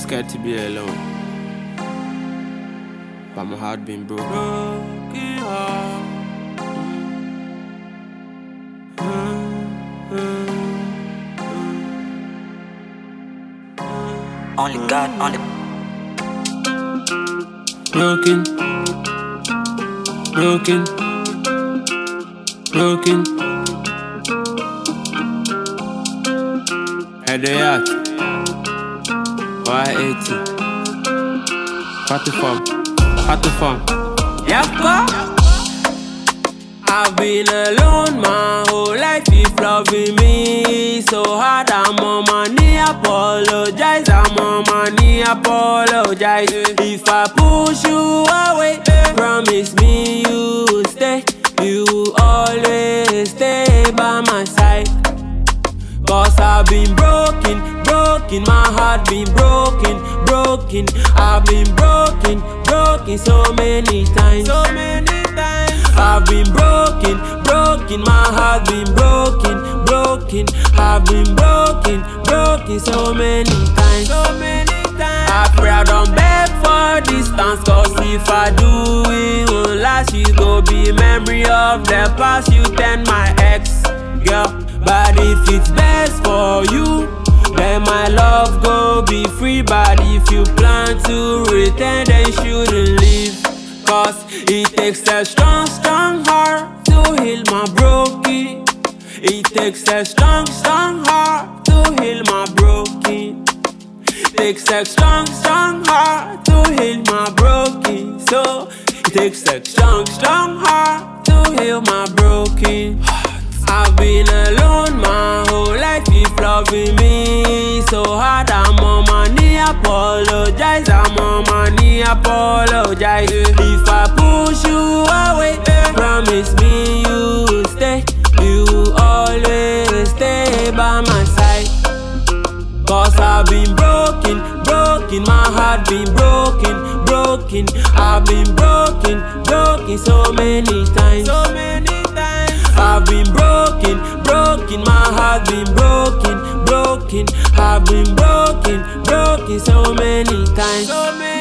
scared to be alone, but my heart been broken. Broken heart. Only God, only Broken, broken, broken. Head the yacht, Y80. Party farm. Yeah, I've been alone my whole life, if loving me so hard. I'm on my knee, apologize. I'm on my knee, apologize. If I push you away, promise me you will stay. You will always stay by my side. Cause I've been broken, my heart been broken. I've been broken so many times. I've been broken, my heart been broken. I've been broken so many times. I pray I don't beg for distance, cause if I do, it won't last. You go be memory of the past. You then my ex, girl. But if it's best for you, then my love go be free. But if you plan to return, then you shouldn't leave. Cause it takes a strong heart to heal my broken. It takes a strong heart to heal my broken. Takes a strong heart to heal my broken. So it takes a strong heart to heal my broken. I've been alone my whole life, if loving me so hard. I'm on my knee, apologize. I'm on my knee, apologize. If I push you away, promise me you will stay. You will always stay by my side. Cause I've been broken, my heart been broken. I've been broken so many times. I've been broken, my heart been broken. I've been broken so many times.